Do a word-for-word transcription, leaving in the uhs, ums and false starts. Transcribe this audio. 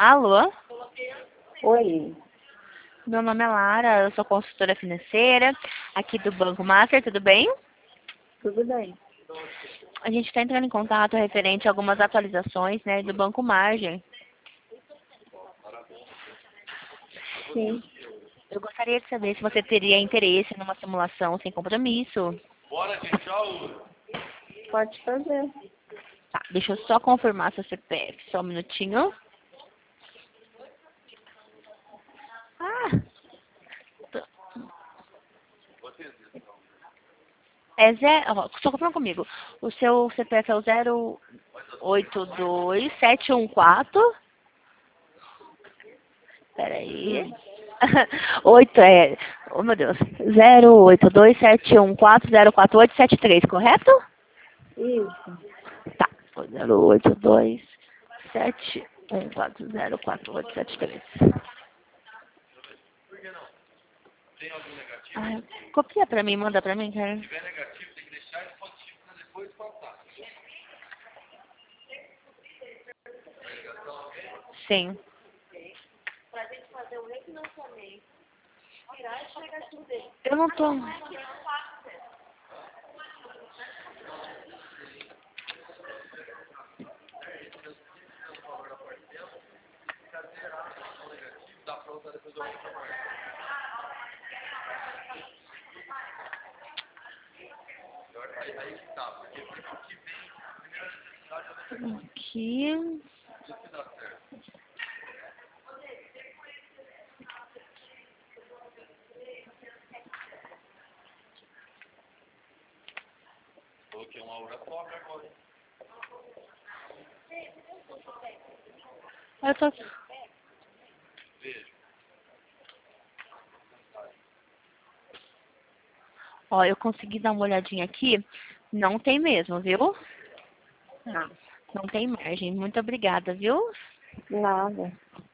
Alô? Oi, Meu nome é Lara, eu sou consultora financeira aqui do Banco Master, tudo bem? tudo bem? A gente está entrando em contato referente a algumas atualizações, né, do Banco Margem. Sim, Eu gostaria de saber se você teria interesse numa simulação sem compromisso. pode fazer. Tá, deixa eu só confirmar seu C P F, só um minutinho. Ah! tô- É zero, ó, só confirma comigo. O seu C P F é o zero oito dois sete um quatro. Peraí. Sim, oito é. Oh meu Deus. zero oito dois sete um quatro zero quatro oito sete três, correto? isso. Tá. zero oito dois sete um quatro zero quatro oito sete três. Ai, copia pra mim, manda pra mim, cara. Sim. Eu não tô. Aqui. Eu tô. Ó, eu consegui dar uma olhadinha aqui. Não tem mesmo, viu? Tá, Não tem margem. Muito obrigada, viu? nada.